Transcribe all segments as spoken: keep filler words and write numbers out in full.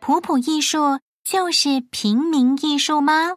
普普艺术就是平民艺术吗？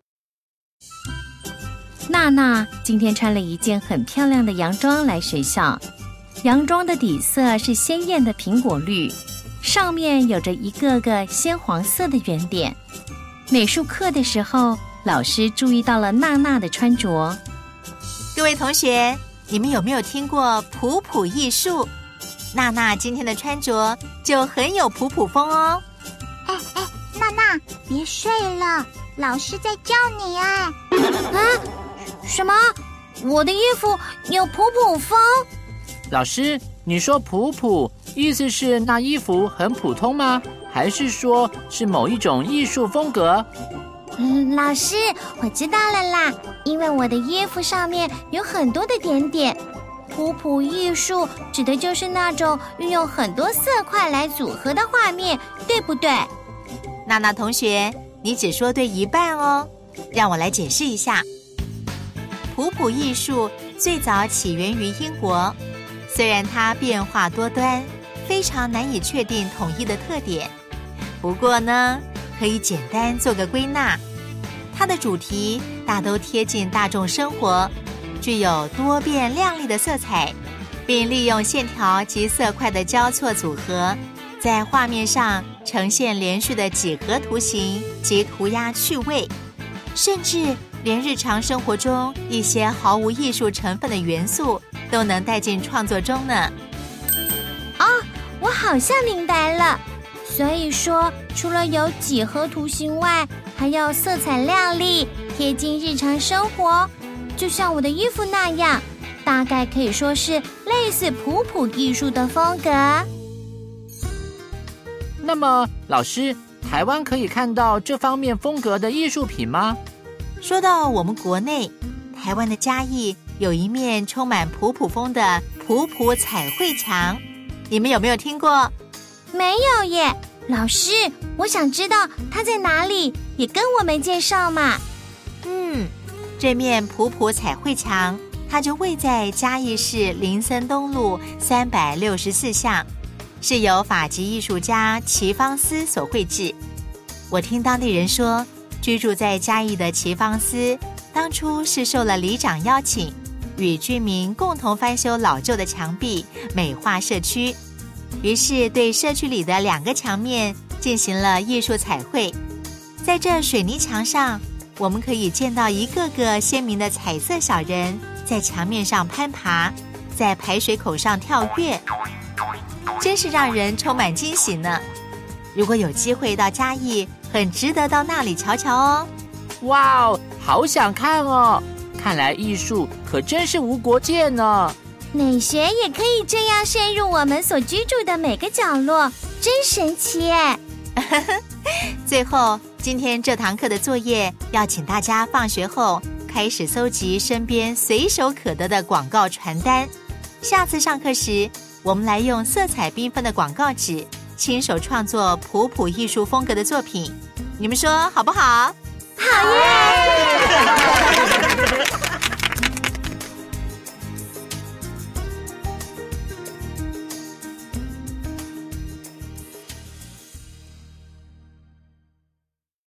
娜娜今天穿了一件很漂亮的洋装来学校，洋装的底色是鲜艳的苹果绿，上面有着一个个鲜黄色的圆点。美术课的时候，老师注意到了娜娜的穿着。 各位同学，你们有没有听过普普艺术？娜娜今天的穿着就很有普普风哦。 哎哎，娜娜，别睡了，老师在叫你哎。 啊？什么？我的衣服有普普风？ 老师，你说普普，意思是那衣服很普通吗？还是说是某一种艺术风格？ 嗯，老师，我知道了啦，因为我的衣服上面有很多的点点。普普艺术指的就是那种运用很多色块来组合的画面，对不对？ 娜娜同学，你只说对一半哦，让我来解释一下。普普艺术最早起源于英国，虽然它变化多端，非常难以确定统一的特点，不过呢，可以简单做个归纳。它的主题大都贴近大众生活，具有多变亮丽的色彩，并利用线条及色块的交错组合，在画面上呈现连续的几何图形及涂鸦趣味，甚至连日常生活中一些毫无艺术成分的元素都能带进创作中呢。 哦，我好像明白了。所以说，除了有几何图形外，还要色彩亮丽，贴近日常生活，就像我的衣服那样，大概可以说是类似普普艺术的风格。 那么，老师，台湾可以看到这方面风格的艺术品吗？ 说到我们国内，台湾的嘉义有一面充满普普风的普普彩绘墙，你们有没有听过？ 没有耶。老师，我想知道它在哪里，也跟我们介绍嘛。 嗯，这面普普彩绘墙，它就位在嘉义市林森东路三百六十四巷，是由法籍艺术家齐方思所绘制。我听当地人说，居住在嘉义的齐方思，当初是受了里长邀请，与居民共同翻修老旧的墙壁，美化社区。于是对社区里的两个墙面进行了艺术彩绘。在这水泥墙上，我们可以见到一个个鲜明的彩色小人在墙面上攀爬，在排水口上跳跃，真是让人充满惊喜呢。如果有机会到嘉义，很值得到那里瞧瞧哦。 哇哦，好想看哦！看来艺术可真是无国界呢。 美学也可以这样深入我们所居住的每个角落，真神奇耶！ 最后，今天这堂课的作业要请大家放学后开始搜集身边随手可得的广告传单。下次上课时，我们来用色彩缤纷的广告纸，亲手创作普普艺术风格的作品。你们说好不好？ 好耶！